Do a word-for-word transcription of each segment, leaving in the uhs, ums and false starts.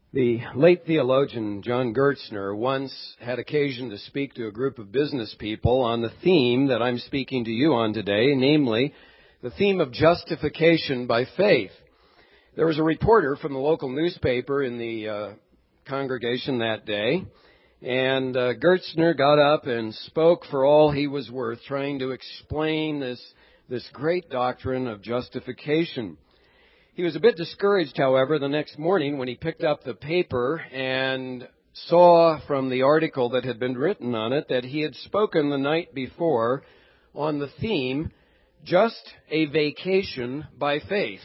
The late theologian John Gertzner once had occasion to speak to a group of business people on the theme that I'm speaking to you on today, namely the theme of justification by faith. There was a reporter from the local newspaper in the uh, congregation that day, and uh, Gertzner got up and spoke for all he was worth, trying to explain this, this great doctrine of justification. He was a bit discouraged, however, the next morning when he picked up the paper and saw from the article that had been written on it that he had spoken the night before on the theme, Just a Vacation by Faith.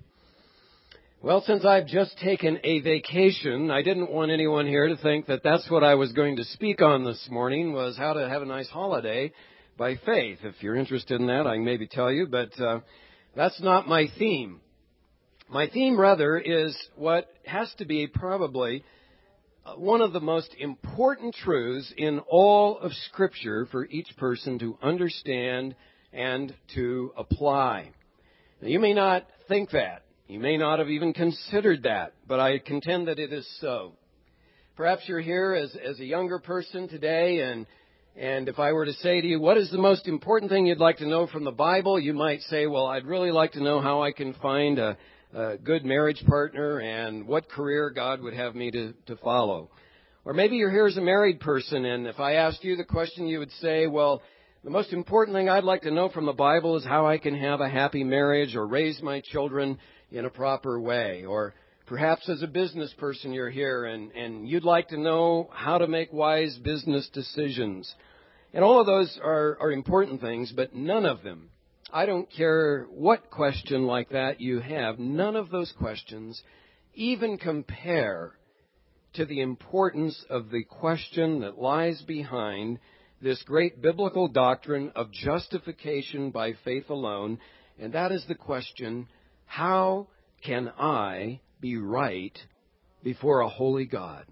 Well, since I've just taken a vacation, I didn't want anyone here to think that that's what I was going to speak on this morning, was how to have a nice holiday by faith. If you're interested in that, I can maybe tell you, but uh, that's not my theme. My theme, rather, is what has to be probably one of the most important truths in all of Scripture for each person to understand and to apply. Now, you may not think that. You may not have even considered that, but I contend that it is so. Perhaps you're here as, as a younger person today, and and if I were to say to you, what is the most important thing you'd like to know from the Bible? You might say, well, I'd really like to know how I can find a a good marriage partner and what career God would have me to, to follow. Or maybe you're here as a married person, and if I asked you the question, you would say, well, the most important thing I'd like to know from the Bible is how I can have a happy marriage or raise my children in a proper way. Or perhaps as a business person, you're here and, and you'd like to know how to make wise business decisions. And all of those are, are important things, but none of them, I don't care what question like that you have, none of those questions even compare to the importance of the question that lies behind this great biblical doctrine of justification by faith alone, and that is the question, how can I be right before a holy God?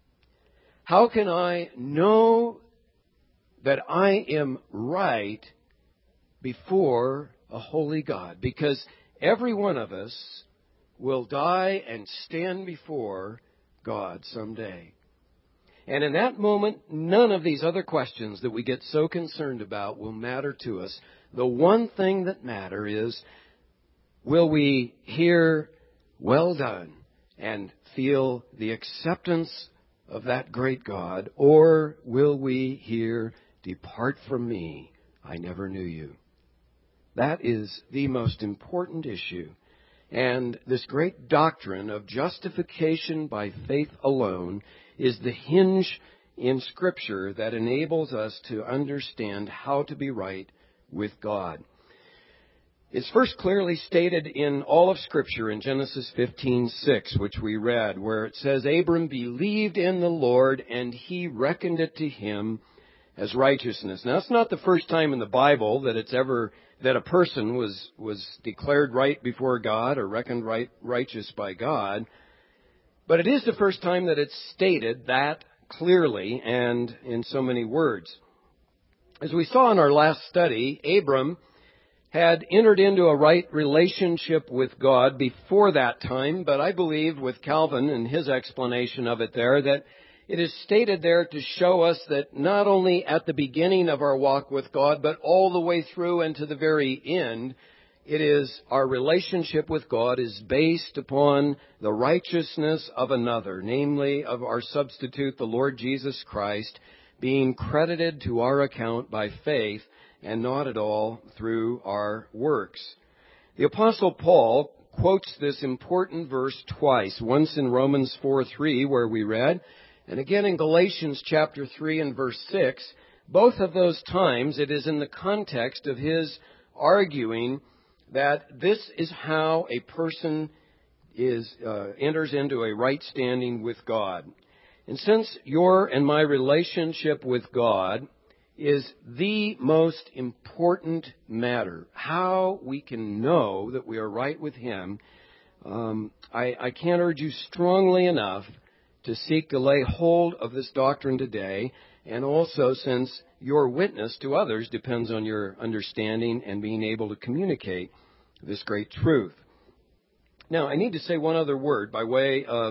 How can I know that I am right before a holy God? Because every one of us will die and stand before God someday. And in that moment, none of these other questions that we get so concerned about will matter to us. The one thing that matters is, will we hear, well done, and feel the acceptance of that great God, or will we hear, depart from me, I never knew you? That is the most important issue. And this great doctrine of justification by faith alone is the hinge in Scripture that enables us to understand how to be right with God. It's first clearly stated in all of Scripture in Genesis fifteen six, which we read, where it says, Abram believed in the Lord, and he reckoned it to him as righteousness. Now, it's not the first time in the Bible that it's ever that a person was was declared right before God or reckoned right righteous by God, but it is the first time that it's stated that clearly and in so many words. As we saw in our last study, Abram had entered into a right relationship with God before that time, but I believe with Calvin and his explanation of it there that it is stated there to show us that not only at the beginning of our walk with God, but all the way through and to the very end, it is our relationship with God is based upon the righteousness of another, namely of our substitute, the Lord Jesus Christ, being credited to our account by faith and not at all through our works. The Apostle Paul quotes this important verse twice, once in Romans four three, where we read, and again in Galatians chapter three and verse six. Both of those times it is in the context of his arguing that this is how a person is uh, enters into a right standing with God. And since your and my relationship with God is the most important matter, how we can know that we are right with Him, um, I, I can't urge you strongly enough to seek to lay hold of this doctrine today, and also since your witness to others depends on your understanding and being able to communicate this great truth. Now, I need to say one other word by way of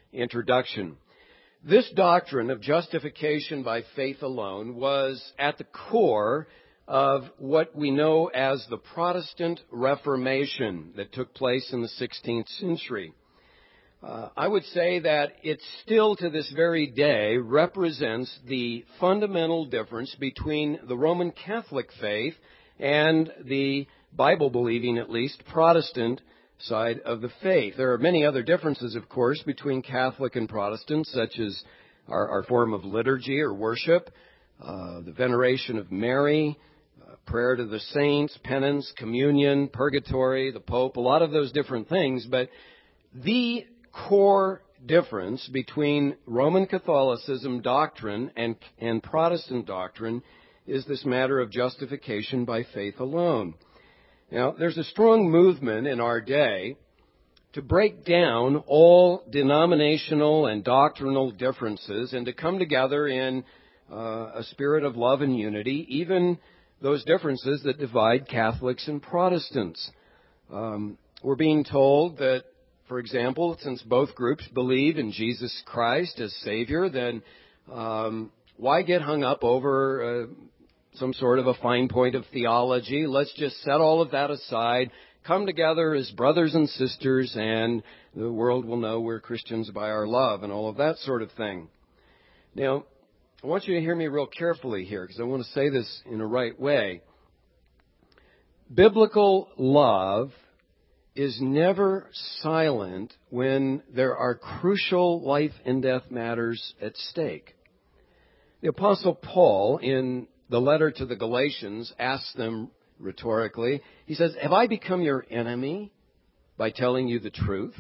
introduction. This doctrine of justification by faith alone was at the core of what we know as the Protestant Reformation that took place in the sixteenth century. Uh, I would say that it still to this very day represents the fundamental difference between the Roman Catholic faith and the Bible-believing, at least, Protestant side of the faith. There are many other differences, of course, between Catholic and Protestant, such as our, our form of liturgy or worship, uh, the veneration of Mary, uh, prayer to the saints, penance, communion, purgatory, the Pope, a lot of those different things. But the core difference between Roman Catholicism doctrine and, and Protestant doctrine is this matter of justification by faith alone. Now, there's a strong movement in our day to break down all denominational and doctrinal differences and to come together in uh, a spirit of love and unity, even those differences that divide Catholics and Protestants. Um, we're being told that, for example, since both groups believe in Jesus Christ as Savior, then um, why get hung up over uh, some sort of a fine point of theology? Let's just set all of that aside, come together as brothers and sisters, and the world will know we're Christians by our love and all of that sort of thing. Now, I want you to hear me real carefully here because I want to say this in a right way. Biblical love is never silent when there are crucial life and death matters at stake. The Apostle Paul, in the letter to the Galatians, asks them rhetorically, he says, "Have I become your enemy by telling you the truth?"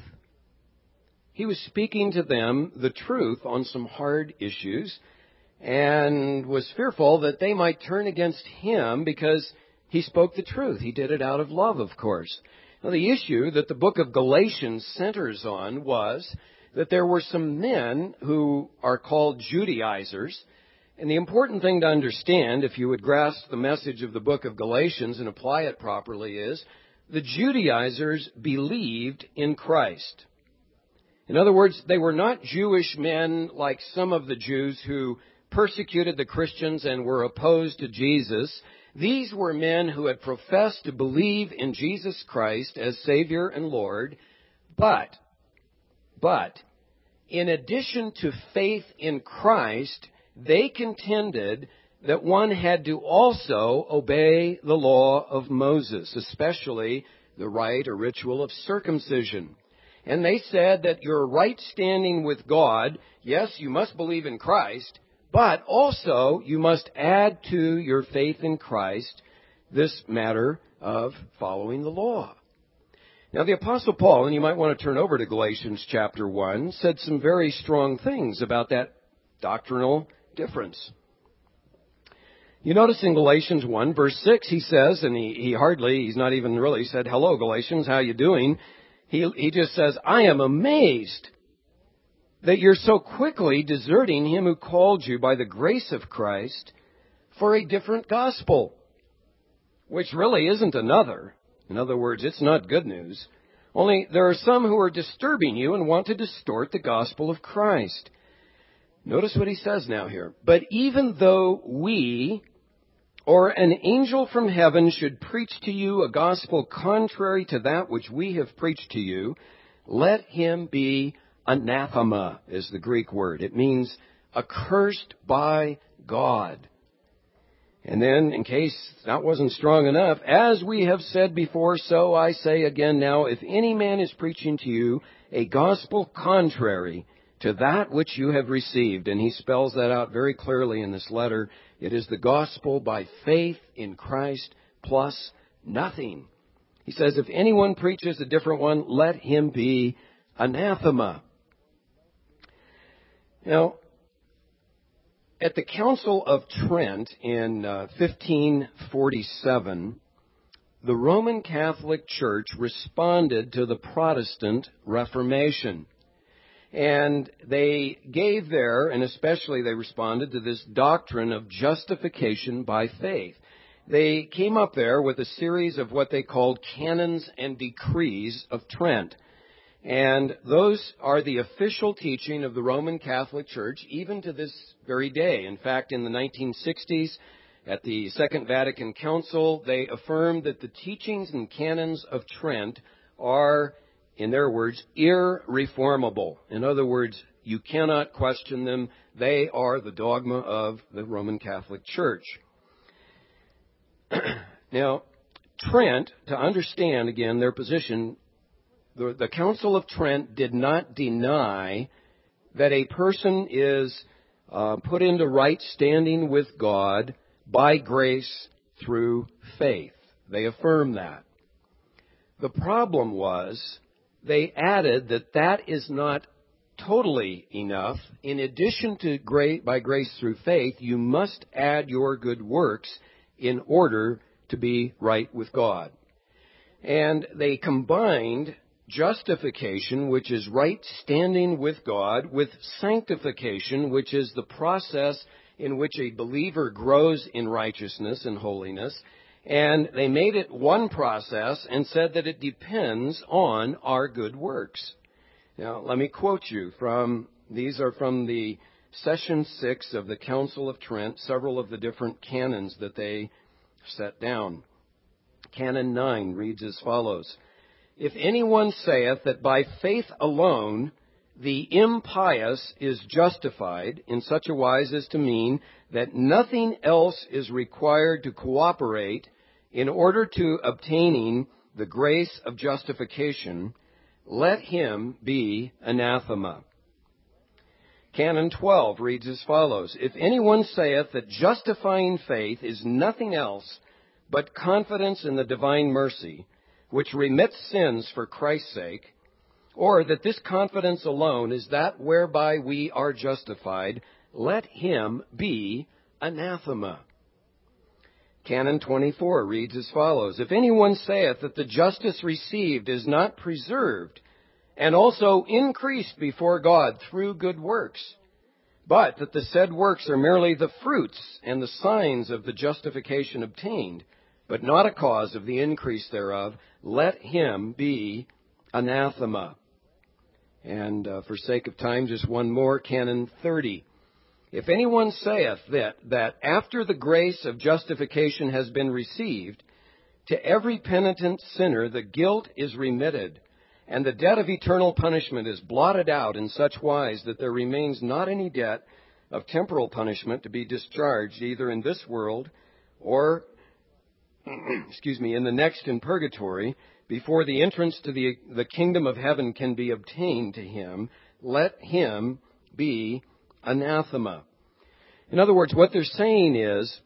He was speaking to them the truth on some hard issues and was fearful that they might turn against him because he spoke the truth. He did it out of love, of course. Now, the issue that the book of Galatians centers on was that there were some men who are called Judaizers. And the important thing to understand, if you would grasp the message of the book of Galatians and apply it properly, is the Judaizers believed in Christ. In other words, they were not Jewish men like some of the Jews who persecuted the Christians and were opposed to Jesus. These were men who had professed to believe in Jesus Christ as Savior and Lord, but, but, in addition to faith in Christ, they contended that one had to also obey the law of Moses, especially the rite or ritual of circumcision. And they said that your right standing with God, yes, you must believe in Christ, but also you must add to your faith in Christ this matter of following the law. Now, the Apostle Paul, and you might want to turn over to Galatians chapter one, said some very strong things about that doctrinal difference. You notice in Galatians one, verse six, he says, and he, he hardly, he's not even really said, "Hello, Galatians, how you doing?" He, he just says, "I am amazed that you're so quickly deserting him who called you by the grace of Christ for a different gospel," which really isn't another. In other words, it's not good news. Only there are some who are disturbing you and want to distort the gospel of Christ. Notice what he says now here. "But even though we or an angel from heaven should preach to you a gospel contrary to that which we have preached to you, let him be anathema," is the Greek word. It means accursed by God. And then, in case that wasn't strong enough, "As we have said before, so I say again now, if any man is preaching to you a gospel contrary to that which you have received," and he spells that out very clearly in this letter, it is the gospel by faith in Christ plus nothing. He says, if anyone preaches a different one, let him be anathema. Now, at the Council of Trent in uh, fifteen forty-seven, the Roman Catholic Church responded to the Protestant Reformation. And they gave there, and especially they responded to this doctrine of justification by faith. They came up there with a series of what they called canons and decrees of Trent. And those are the official teaching of the Roman Catholic Church, even to this very day. In fact, in the nineteen sixties, at the Second Vatican Council, they affirmed that the teachings and canons of Trent are, in their words, irreformable. In other words, you cannot question them. They are the dogma of the Roman Catholic Church. Now, Trent, to understand, again, their position, the, the Council of Trent did not deny that a person is uh, put into right standing with God by grace through faith. They affirm that. The problem was they added that that is not totally enough. In addition to grace, by grace through faith, you must add your good works in order to be right with God. And they combined justification, which is right standing with God, with sanctification, which is the process in which a believer grows in righteousness and holiness. And they made it one process and said that it depends on our good works. Now, let me quote you from, these are from the Session six of the Council of Trent, several of the different canons that they set down. Canon nine reads as follows: If anyone saith that by faith alone the impious is justified, in such a wise as to mean that nothing else is required to cooperate in order to obtaining the grace of justification, let him be anathema. Canon twelve reads as follows: If anyone saith that justifying faith is nothing else but confidence in the divine mercy, which remits sins for Christ's sake, or that this confidence alone is that whereby we are justified, let him be anathema. Canon twenty-four reads as follows: If anyone saith that the justice received is not preserved, and also increased before God through good works, but that the said works are merely the fruits and the signs of the justification obtained, but not a cause of the increase thereof, let him be anathema. And uh, for sake of time, just one more, Canon thirty. If anyone saith that, that after the grace of justification has been received, to every penitent sinner the guilt is remitted, and the debt of eternal punishment is blotted out in such wise that there remains not any debt of temporal punishment to be discharged either in this world or, excuse me, in the next in purgatory, before the entrance to the, the kingdom of heaven can be obtained to him, let him be anathema. In other words, what they're saying is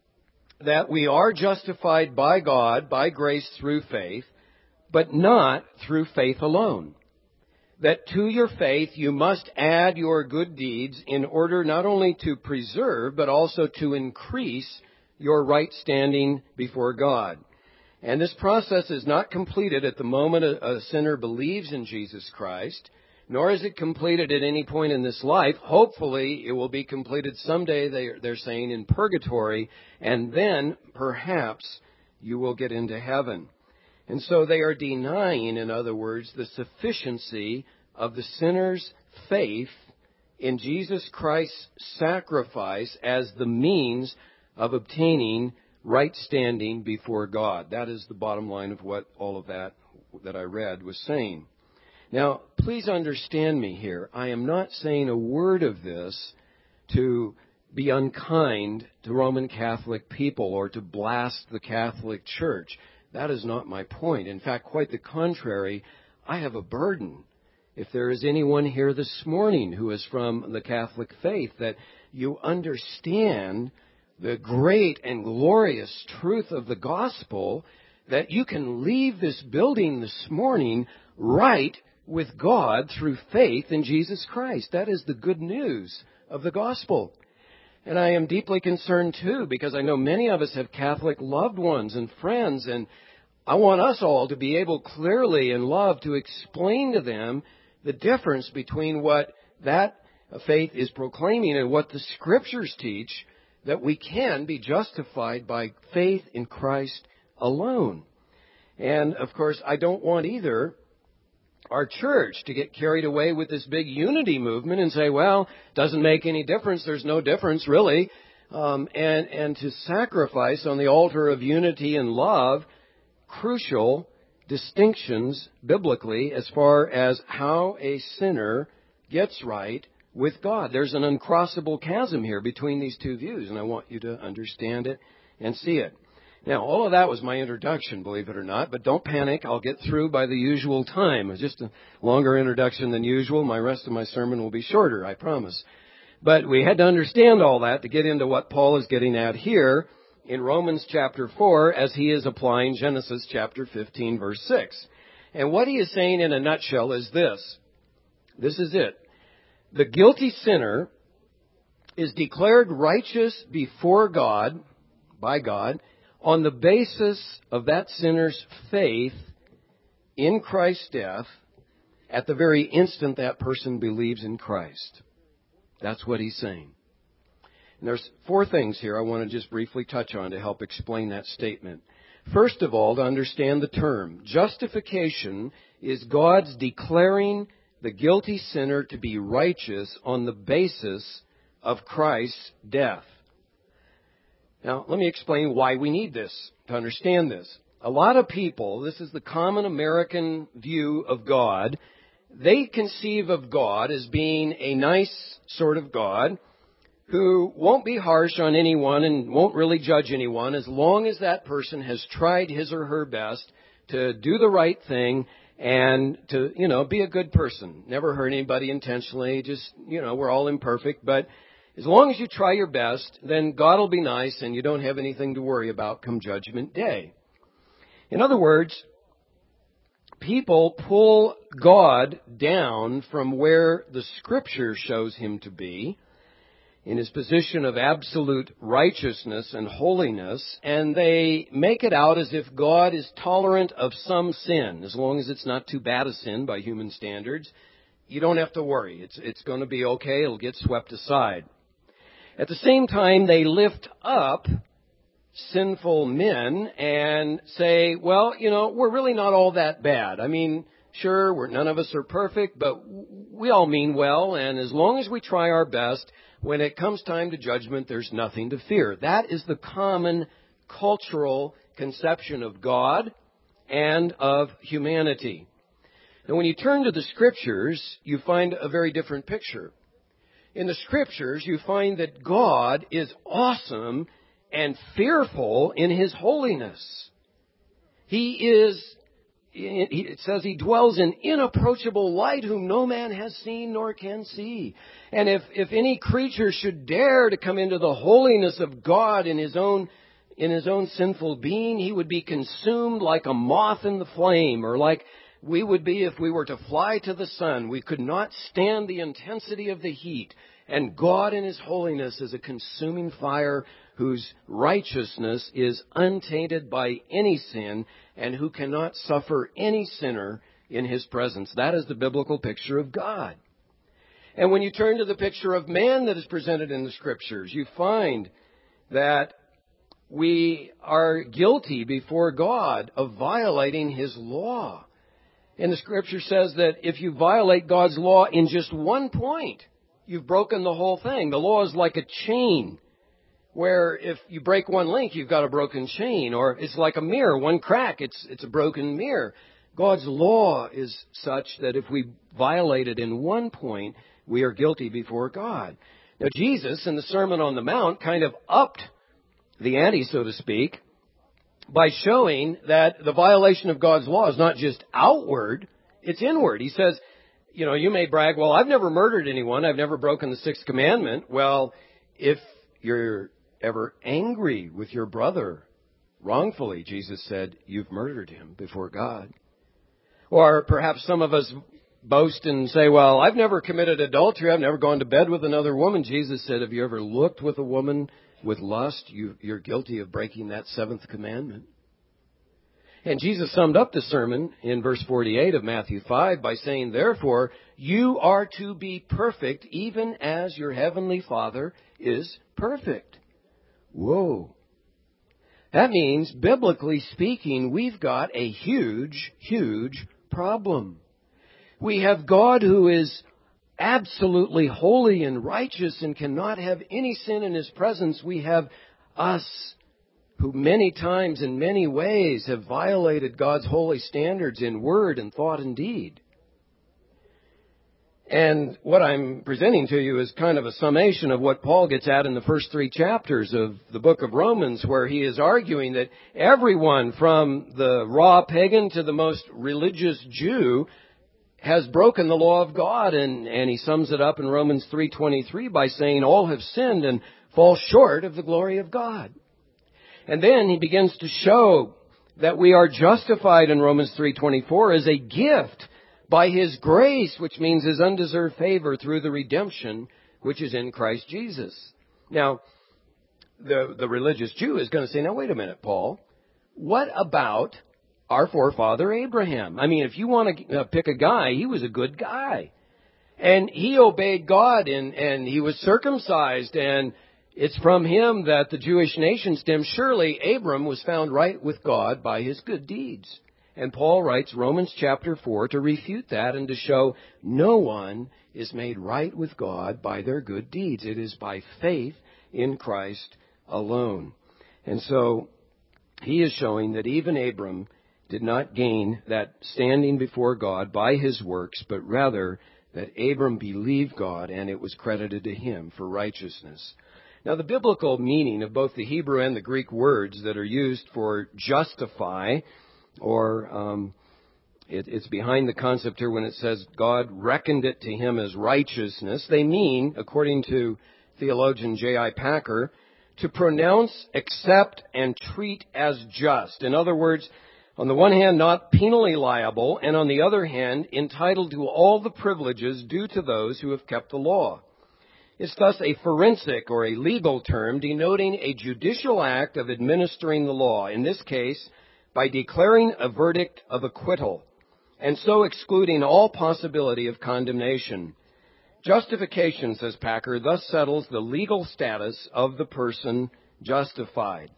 that we are justified by God, by grace through faith, but not through faith alone. That to your faith you must add your good deeds in order not only to preserve, but also to increase your right standing before God. And this process is not completed at the moment a, a sinner believes in Jesus Christ, nor is it completed at any point in this life. Hopefully, it will be completed someday, they, they're saying, in purgatory, and then perhaps you will get into heaven. And so they are denying, in other words, the sufficiency of the sinner's faith in Jesus Christ's sacrifice as the means of obtaining right standing before God. That is the bottom line of what all of that that I read was saying. Now, please understand me here. I am not saying a word of this to be unkind to Roman Catholic people or to blast the Catholic Church. That is not my point. In fact, quite the contrary, I have a burden. If there is anyone here this morning who is from the Catholic faith, that you understand the great and glorious truth of the gospel, that you can leave this building this morning right with God through faith in Jesus Christ. That is the good news of the gospel. And I am deeply concerned, too, because I know many of us have Catholic loved ones and friends, and I want us all to be able clearly in love to explain to them the difference between what that faith is proclaiming and what the Scriptures teach, that we can be justified by faith in Christ alone. And, of course, I don't want either our church to get carried away with this big unity movement and say, well, doesn't make any difference. There's no difference, really. Um, and, and to sacrifice on the altar of unity and love crucial distinctions biblically as far as how a sinner gets right with God. There's an uncrossable chasm here between these two views, and I want you to understand it and see it. Now, all of that was my introduction, believe it or not, but don't panic. I'll get through by the usual time. It's just a longer introduction than usual. My rest of my sermon will be shorter, I promise. But we had to understand all that to get into what Paul is getting at here in Romans chapter four as he is applying Genesis chapter fifteen, verse six. And what he is saying in a nutshell is this. This is it. The guilty sinner is declared righteous before God, by God, on the basis of that sinner's faith in Christ's death at the very instant that person believes in Christ. That's what he's saying. And there's four things here I want to just briefly touch on to help explain that statement. First of all, to understand the term. Justification is God's declaring the guilty sinner to be righteous on the basis of Christ's death. Now, let me explain why we need this, to understand this. A lot of people, this is the common American view of God, they conceive of God as being a nice sort of God who won't be harsh on anyone and won't really judge anyone as long as that person has tried his or her best to do the right thing and to, you know, be a good person. Never hurt anybody intentionally, just, you know, we're all imperfect, but as long as you try your best, then God will be nice and you don't have anything to worry about come Judgment Day. In other words, people pull God down from where the Scripture shows him to be in his position of absolute righteousness and holiness, and they make it out as if God is tolerant of some sin. As long as it's not too bad a sin by human standards, you don't have to worry. It's, it's going to be okay. It'll get swept aside. At the same time, they lift up sinful men and say, well, you know, we're really not all that bad. I mean, sure, we're, none of us are perfect, but we all mean well, and as long as we try our best, when it comes time to judgment, there's nothing to fear. That is the common cultural conception of God and of humanity. Now, when you turn to the Scriptures, you find a very different picture. In the Scriptures, you find that God is awesome and fearful in His holiness. He is, it says He dwells in inapproachable light whom no man has seen nor can see. And if, if any creature should dare to come into the holiness of God in his own, in his own sinful being, he would be consumed like a moth in the flame, or like we would be if we were to fly to the sun. We could not stand the intensity of the heat. And God in His holiness is a consuming fire whose righteousness is untainted by any sin and who cannot suffer any sinner in His presence. That is the biblical picture of God. And when you turn to the picture of man that is presented in the Scriptures, you find that we are guilty before God of violating His law. And the Scripture says that if you violate God's law in just one point, you've broken the whole thing. The law is like a chain, where if you break one link, you've got a broken chain. Or it's like a mirror, one crack, it's it's a broken mirror. God's law is such that if we violate it in one point, we are guilty before God. Now, Jesus, in the Sermon on the Mount, kind of upped the ante, so to speak, by showing that the violation of God's law is not just outward, it's inward. He says, you know, you may brag, well, I've never murdered anyone. I've never broken the sixth commandment. Well, if you're ever angry with your brother wrongfully, Jesus said, you've murdered him before God. Or perhaps some of us boast and say, well, I've never committed adultery. I've never gone to bed with another woman. Jesus said, have you ever looked with a woman with lust? You, you're guilty of breaking that seventh commandment. And Jesus summed up the sermon in verse forty-eight of Matthew five by saying, therefore, you are to be perfect even as your heavenly Father is perfect. Whoa. That means, biblically speaking, we've got a huge, huge problem. We have God who is absolutely holy and righteous and cannot have any sin in His presence. We have us who many times in many ways have violated God's holy standards in word and thought and deed. And what I'm presenting to you is kind of a summation of what Paul gets at in the first three chapters of the book of Romans, where he is arguing that everyone from the raw pagan to the most religious Jew has broken the law of God. And, and he sums it up in Romans three twenty-three by saying all have sinned and fall short of the glory of God. And then he begins to show that we are justified in Romans three twenty-four as a gift by His grace, which means His undeserved favor through the redemption which is in Christ Jesus. Now, the, the religious Jew is going to say, now wait a minute, Paul, what about our forefather Abraham? I mean, if you want to pick a guy, he was a good guy. And he obeyed God and, and he was circumcised, and it's from him that the Jewish nation stems. Surely Abram was found right with God by his good deeds. And Paul writes Romans chapter four to refute that and to show no one is made right with God by their good deeds. It is by faith in Christ alone. And so he is showing that even Abram did not gain that standing before God by his works, but rather that Abram believed God and it was credited to him for righteousness. Now, the biblical meaning of both the Hebrew and the Greek words that are used for justify, or um, it, it's behind the concept here when it says God reckoned it to him as righteousness. They mean, according to theologian J I Packer, to pronounce, accept, and treat as just. In other words, on the one hand, not penally liable, and on the other hand, entitled to all the privileges due to those who have kept the law. It's thus a forensic or a legal term denoting a judicial act of administering the law, in this case, by declaring a verdict of acquittal, and so excluding all possibility of condemnation. Justification, says Packer, thus settles the legal status of the person justified.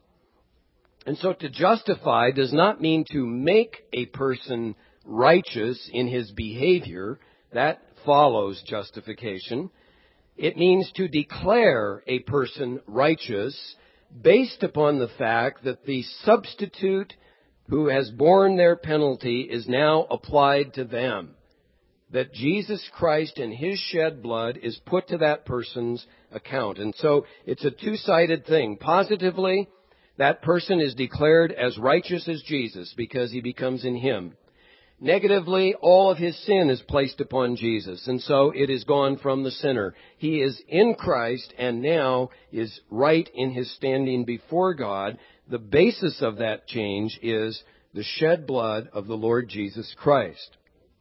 And so to justify does not mean to make a person righteous in his behavior. That follows justification. It means to declare a person righteous based upon the fact that the substitute who has borne their penalty is now applied to them. That Jesus Christ and His shed blood is put to that person's account. And so it's a two-sided thing. Positively, that person is declared as righteous as Jesus because he becomes in Him. Negatively, all of his sin is placed upon Jesus, and so it is gone from the sinner. He is in Christ and now is right in his standing before God. The basis of that change is the shed blood of the Lord Jesus Christ.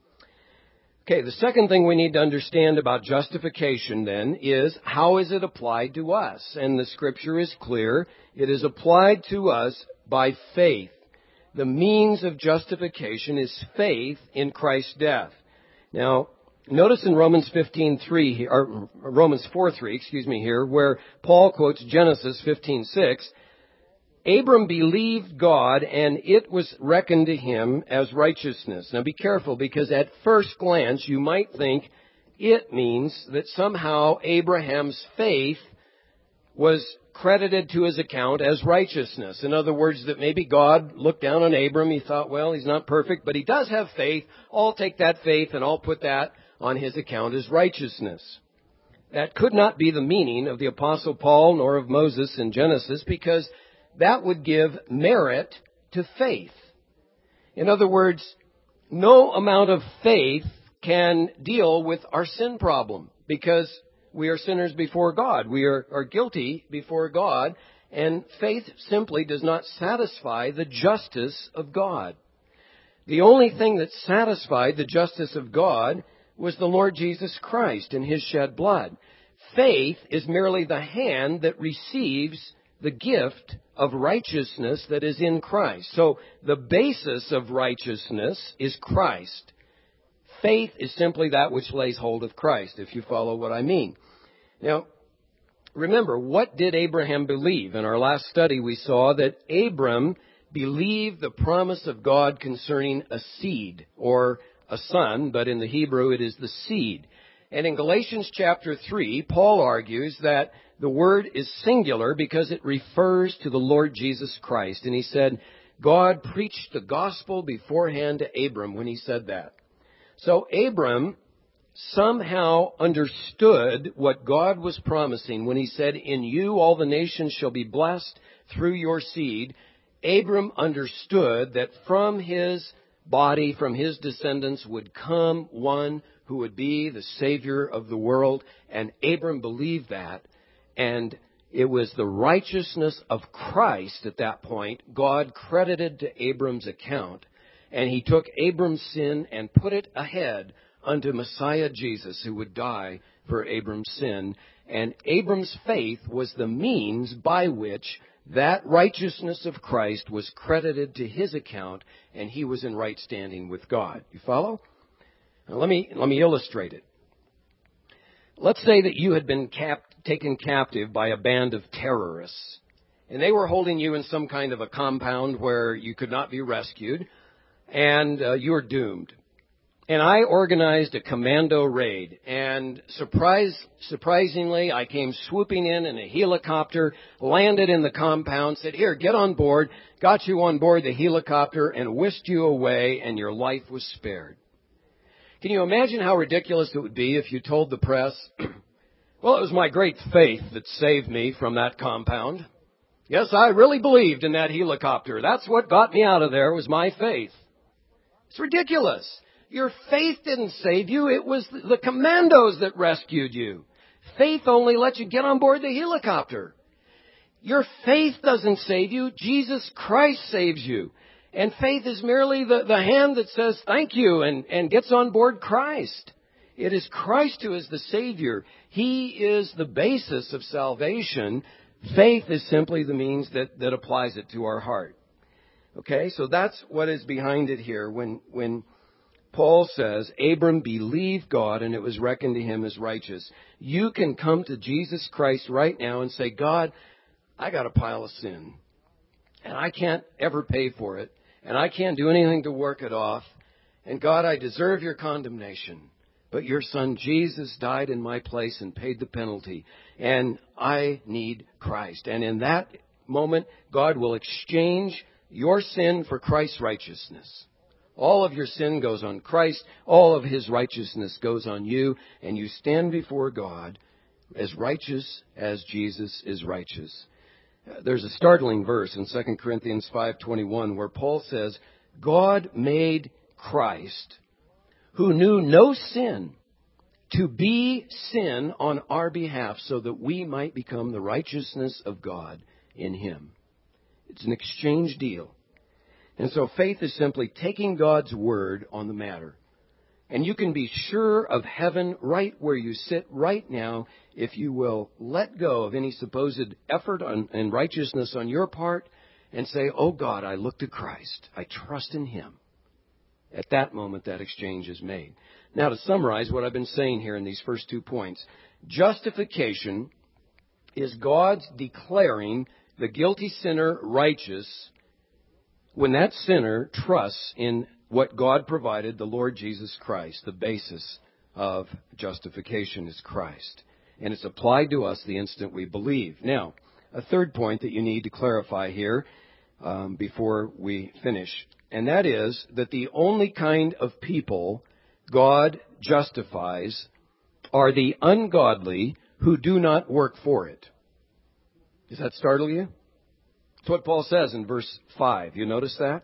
Okay, the second thing we need to understand about justification then is how is it applied to us? And the Scripture is clear. It is applied to us by faith. The means of justification is faith in Christ's death. Now, notice in Romans fifteen three, or Romans four three, excuse me here, where Paul quotes Genesis fifteen six, Abram believed God and it was reckoned to him as righteousness. Now be careful, because at first glance you might think it means that somehow Abraham's faith was credited to his account as righteousness. In other words, that maybe God looked down on Abram. He thought, well, he's not perfect, but he does have faith. I'll take that faith and I'll put that on his account as righteousness. That could not be the meaning of the Apostle Paul nor of Moses in Genesis, because that would give merit to faith. In other words, no amount of faith can deal with our sin problem, because we are sinners before God. We are, are guilty before God, and faith simply does not satisfy the justice of God. The only thing that satisfied the justice of God was the Lord Jesus Christ and His shed blood. Faith is merely the hand that receives the gift of righteousness that is in Christ. So the basis of righteousness is Christ. Faith is simply that which lays hold of Christ, if you follow what I mean. Now, remember, what did Abraham believe? In our last study, we saw that Abram believed the promise of God concerning a seed, or a son, but in the Hebrew it is the seed. And in Galatians chapter three, Paul argues that the word is singular because it refers to the Lord Jesus Christ. And he said, God preached the gospel beforehand to Abram when he said that. So Abram somehow understood what God was promising when he said, in you all the nations shall be blessed through your seed. Abram understood that from his body, from his descendants would come one who would be the Savior of the world. And Abram believed that. And it was the righteousness of Christ at that point God credited to Abram's account. And he took Abram's sin and put it ahead unto Messiah Jesus, who would die for Abram's sin. And Abram's faith was the means by which that righteousness of Christ was credited to his account, and he was in right standing with God. You follow? Now let me, let me illustrate it. Let's say that you had been cap- taken captive by a band of terrorists, and they were holding you in some kind of a compound where you could not be rescued, and uh, you were doomed. And I organized a commando raid, and surprise, surprisingly, I came swooping in in a helicopter, landed in the compound, said, here, get on board, got you on board the helicopter, and whisked you away, and your life was spared. Can you imagine how ridiculous it would be if you told the press, well, it was my great faith that saved me from that compound. Yes, I really believed in that helicopter. That's what got me out of there, was my faith. It's ridiculous. Your faith didn't save you. It was the commandos that rescued you. Faith only let you get on board the helicopter. Your faith doesn't save you. Jesus Christ saves you. And faith is merely the, the hand that says thank you and, and gets on board Christ. It is Christ who is the Savior. He is the basis of salvation. Faith is simply the means that, that applies it to our heart. Okay, so that's what is behind it here when when Paul says, Abram believed God and it was reckoned to him as righteous. You can come to Jesus Christ right now and say, God, I got a pile of sin and I can't ever pay for it and I can't do anything to work it off. And God, I deserve your condemnation, but your son Jesus died in my place and paid the penalty and I need Christ. And in that moment, God will exchange your sin for Christ's righteousness. All of your sin goes on Christ. All of his righteousness goes on you. And you stand before God as righteous as Jesus is righteous. There's a startling verse in Second Corinthians five twenty-one where Paul says, God made Christ, who knew no sin, to be sin on our behalf so that we might become the righteousness of God in him. It's an exchange deal. And so faith is simply taking God's word on the matter. And you can be sure of heaven right where you sit right now if you will let go of any supposed effort on, and righteousness on your part and say, oh God, I look to Christ. I trust in him. At that moment, that exchange is made. Now, to summarize what I've been saying here in these first two points, justification is God's declaring the guilty sinner righteous when that sinner trusts in what God provided, the Lord Jesus Christ. The basis of justification is Christ. And it's applied to us the instant we believe. Now, a third point that you need to clarify here um, before we finish, and that is that the only kind of people God justifies are the ungodly who do not work for it. Does that startle you? That's what Paul says in verse five. You notice that?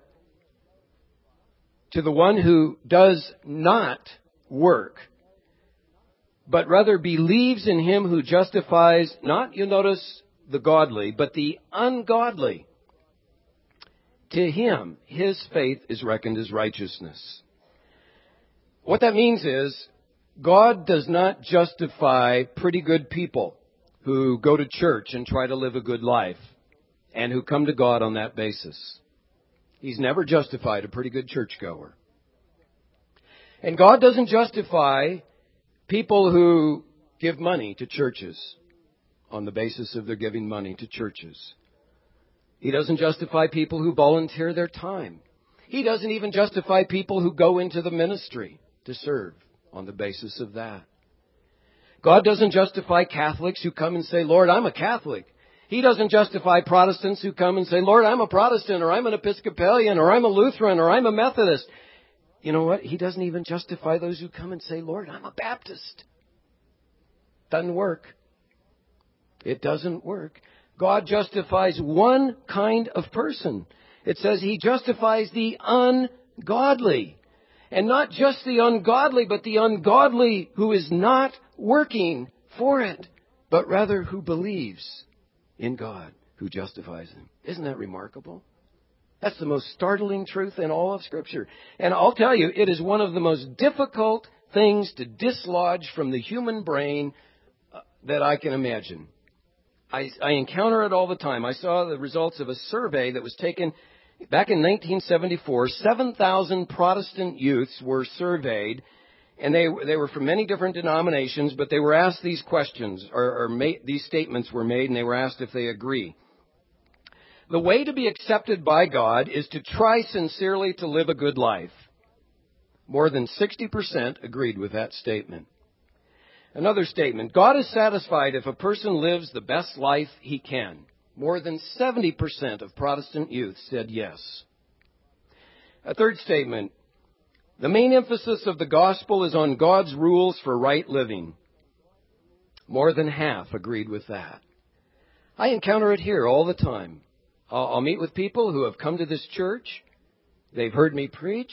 To the one who does not work, but rather believes in him who justifies, not, you notice, the godly, but the ungodly. To him, his faith is reckoned as righteousness. What that means is, God does not justify pretty good people who go to church and try to live a good life and who come to God on that basis. He's never justified a pretty good churchgoer. And God doesn't justify people who give money to churches on the basis of their giving money to churches. He doesn't justify people who volunteer their time. He doesn't even justify people who go into the ministry to serve on the basis of that. God doesn't justify Catholics who come and say, Lord, I'm a Catholic. He doesn't justify Protestants who come and say, Lord, I'm a Protestant, or I'm an Episcopalian, or I'm a Lutheran, or I'm a Methodist. You know what? He doesn't even justify those who come and say, Lord, I'm a Baptist. Doesn't work. It doesn't work. God justifies one kind of person. It says He justifies the ungodly. And not just the ungodly, but the ungodly who is not working for it, but rather who believes in God, who justifies them. Isn't that remarkable? That's the most startling truth in all of Scripture. And I'll tell you, it is one of the most difficult things to dislodge from the human brain that I can imagine. I, I encounter it all the time. I saw the results of a survey that was taken back in nineteen seventy-four. seven thousand Protestant youths were surveyed, and they they were from many different denominations, but they were asked these questions, or, or made, these statements were made, and they were asked if they agree. The way to be accepted by God is to try sincerely to live a good life. More than sixty percent agreed with that statement. Another statement, God is satisfied if a person lives the best life he can. More than seventy percent of Protestant youth said yes. A third statement, the main emphasis of the gospel is on God's rules for right living. More than half agreed with that. I encounter it here all the time. I'll, I'll meet with people who have come to this church. They've heard me preach.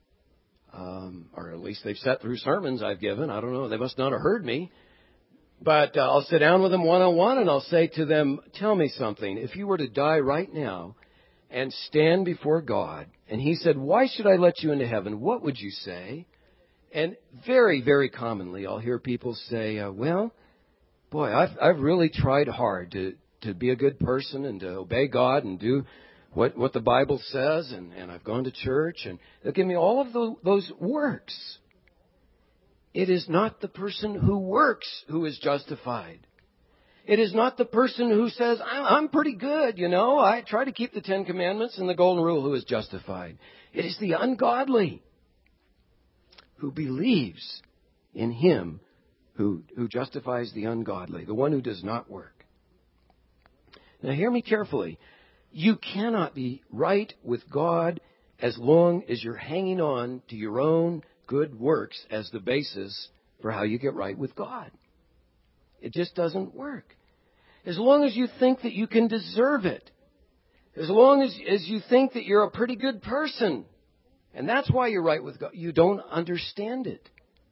Um, or at least they've sat through sermons I've given. I don't know. They must not have heard me. But uh, I'll sit down with them one-on-one and I'll say to them, tell me something. If you were to die right now and stand before God, and He said, why should I let you into heaven? What would you say? And very, very commonly I'll hear people say, uh, well, boy, I've, I've really tried hard to, to be a good person and to obey God and do what, what the Bible says, and, and I've gone to church, and they'll give me all of the, those works. It is not the person who works who is justified. It is not the person who says, I'm pretty good, you know, I try to keep the Ten Commandments and the Golden Rule, who is justified. It is the ungodly who believes in Him who, who justifies the ungodly, the one who does not work. Now hear me carefully. You cannot be right with God as long as you're hanging on to your own good works as the basis for how you get right with God. It just doesn't work. As long as you think that you can deserve it, as long as, as you think that you're a pretty good person, and that's why you're right with God, you don't understand it.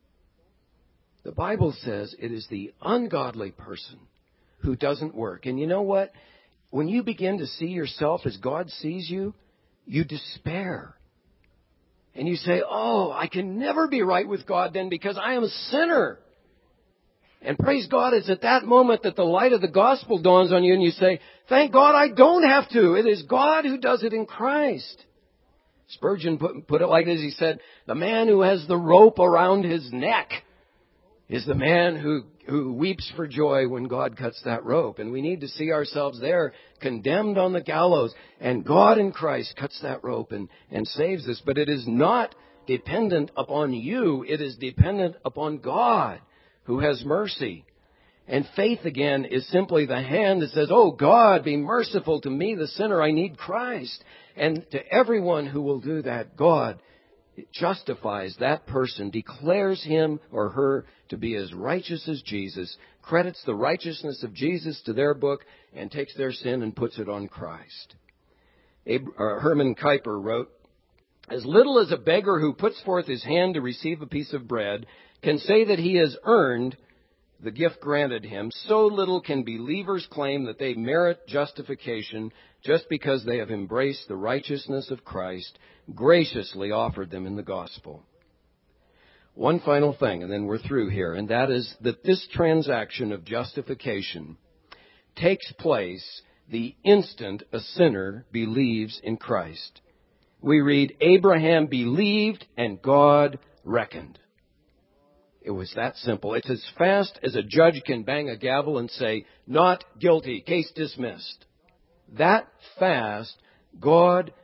The Bible says it is the ungodly person who doesn't work. And you know what? When you begin to see yourself as God sees you, you despair. And you say, oh, I can never be right with God then because I am a sinner. And praise God, it's at that moment that the light of the gospel dawns on you and you say, thank God I don't have to. It is God who does it in Christ. Spurgeon put, put it like this. He said, the man who has the rope around his neck is the man who, who weeps for joy when God cuts that rope. And we need to see ourselves there, condemned on the gallows. And God in Christ cuts that rope and, and saves us. But it is not dependent upon you. It is dependent upon God, who has mercy. And faith, again, is simply the hand that says, oh, God, be merciful to me, the sinner. I need Christ. And to everyone who will do that, God justifies that person, declares him or her to be as righteous as Jesus, credits the righteousness of Jesus to their book, and takes their sin and puts it on Christ. Ab- uh, Herman Kuyper wrote, as little as a beggar who puts forth his hand to receive a piece of bread can say that he has earned the gift granted him, so little can believers claim that they merit justification just because they have embraced the righteousness of Christ graciously offered them in the gospel. One final thing, and then we're through here, and that is that this transaction of justification takes place the instant a sinner believes in Christ. We read, Abraham believed and God reckoned. It was that simple. It's as fast as a judge can bang a gavel and say, not guilty, case dismissed. That fast, God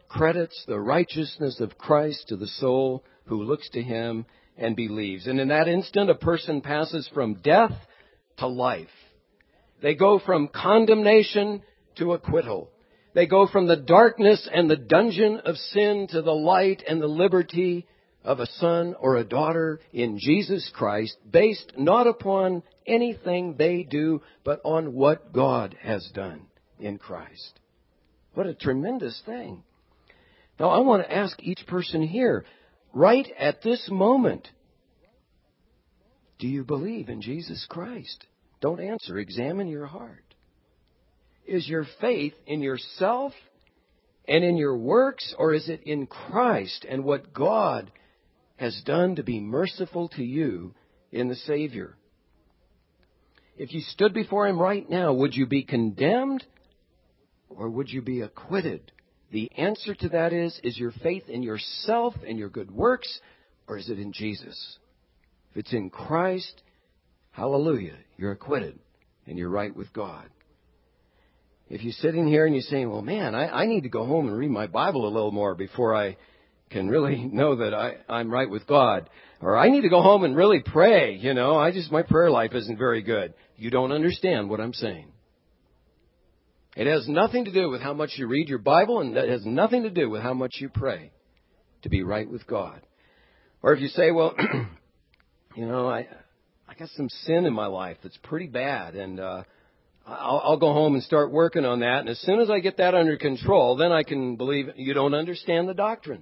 credits the righteousness of Christ to the soul who looks to him and believes. And in that instant, a person passes from death to life. They go from condemnation to acquittal. They go from the darkness and the dungeon of sin to the light and the liberty of a son or a daughter in Jesus Christ, based not upon anything they do, but on what God has done in Christ. What a tremendous thing. Now, I want to ask each person here, right at this moment, do you believe in Jesus Christ? Don't answer. Examine your heart. Is your faith in yourself and in your works, or is it in Christ and what God has done to be merciful to you in the Savior? If you stood before him right now, would you be condemned or would you be acquitted? The answer to that is, is your faith in yourself and your good works, or is it in Jesus? If it's in Christ, hallelujah, you're acquitted and you're right with God. If you're sitting here and you're saying, well, man, I, I need to go home and read my Bible a little more before I can really know that I, I'm right with God. Or I need to go home and really pray, you know, I just, my prayer life isn't very good. You don't understand what I'm saying. It has nothing to do with how much you read your Bible, and that has nothing to do with how much you pray to be right with God. Or if you say, well, you know, I I got some sin in my life that's pretty bad, and uh, I'll, I'll go home and start working on that, and as soon as I get that under control, then I can believe. You don't understand the doctrine.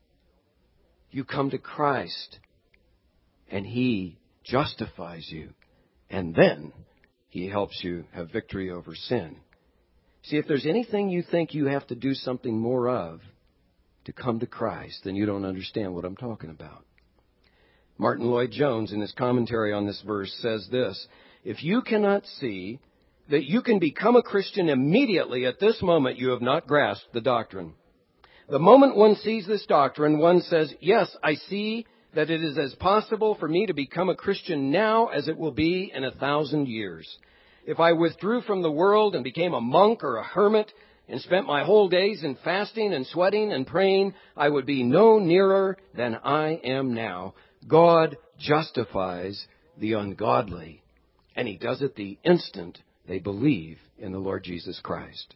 You come to Christ, and He justifies you, and then He helps you have victory over sin. See, if there's anything you think you have to do something more of to come to Christ, then you don't understand what I'm talking about. Martin Lloyd-Jones, in his commentary on this verse, says this: if you cannot see that you can become a Christian immediately at this moment, you have not grasped the doctrine. The moment one sees this doctrine, one says, yes, I see that it is as possible for me to become a Christian now as it will be in a thousand years. If I withdrew from the world and became a monk or a hermit and spent my whole days in fasting and sweating and praying, I would be no nearer than I am now. God justifies the ungodly, and He does it the instant they believe in the Lord Jesus Christ.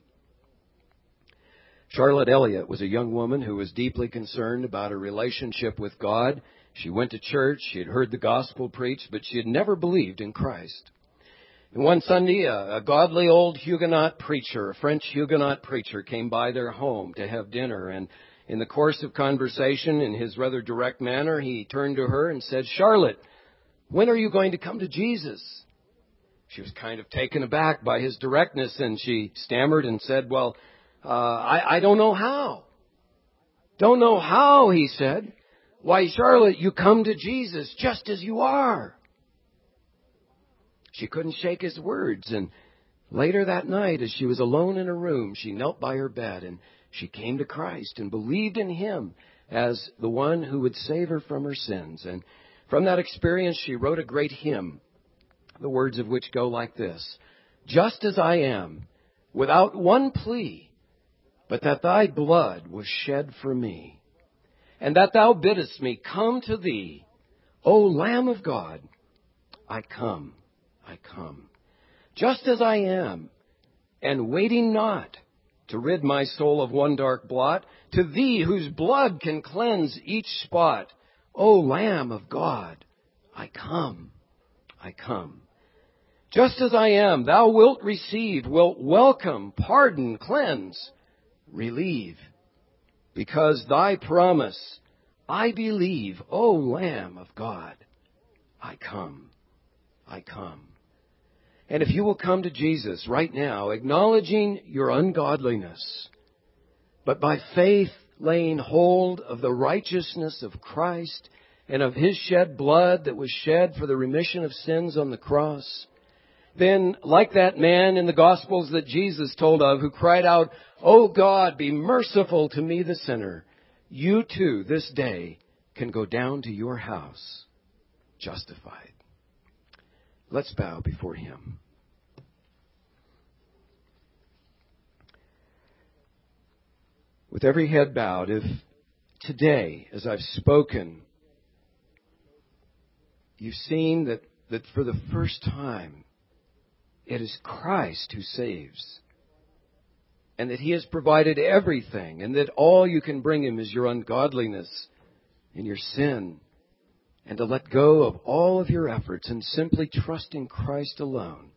Charlotte Elliott was a young woman who was deeply concerned about her relationship with God. She went to church, she had heard the gospel preached, but she had never believed in Christ. And one Sunday, a, a godly old Huguenot preacher, a French Huguenot preacher, came by their home to have dinner. And in the course of conversation, in his rather direct manner, he turned to her and said, Charlotte, when are you going to come to Jesus? She was kind of taken aback by his directness, and she stammered and said, well, uh, I, I don't know how. Don't know how, he said. Why, Charlotte, you come to Jesus just as you are. She couldn't shake his words, and later that night, as she was alone in her room, she knelt by her bed, and she came to Christ and believed in Him as the one who would save her from her sins. And from that experience, she wrote a great hymn, the words of which go like this: just as I am, without one plea, but that Thy blood was shed for me, and that Thou biddest me come to Thee, O Lamb of God, I come. I come, just as I am, and waiting not to rid my soul of one dark blot, to Thee whose blood can cleanse each spot. O Lamb of God, I come, I come. Just as I am, Thou wilt receive, wilt welcome, pardon, cleanse, relieve. Because Thy promise, I believe, O Lamb of God, I come, I come. And if you will come to Jesus right now, acknowledging your ungodliness, but by faith laying hold of the righteousness of Christ and of His shed blood that was shed for the remission of sins on the cross, then like that man in the Gospels that Jesus told of who cried out, O God, be merciful to me the sinner, you too this day can go down to your house justified. Let's bow before Him. with every head bowed, if today, as I've spoken, you've seen that, that for the first time, it is Christ who saves, and that He has provided everything, and that all you can bring Him is your ungodliness and your sin, and to let go of all of your efforts and simply trust in Christ alone,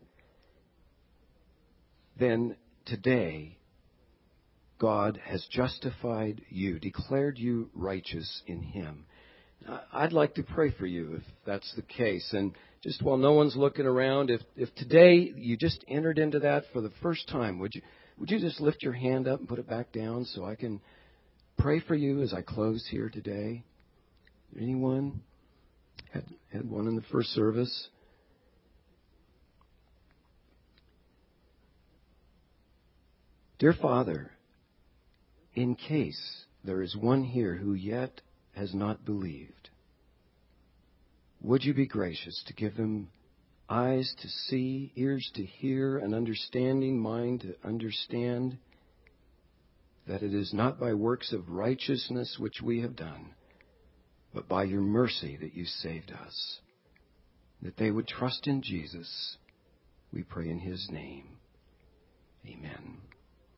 then today, God has justified you, declared you righteous in Him. I'd like to pray for you if that's the case. And just while no one's looking around, if, if today you just entered into that for the first time, would you would you just lift your hand up and put it back down so I can pray for you as I close here today? Anyone? Had, had one in the first service? Dear Father, in case there is one here who yet has not believed, would you be gracious to give him eyes to see, ears to hear, an understanding mind to understand that it is not by works of righteousness which we have done, but by your mercy that you saved us, that they would trust in Jesus. We pray in His name. Amen.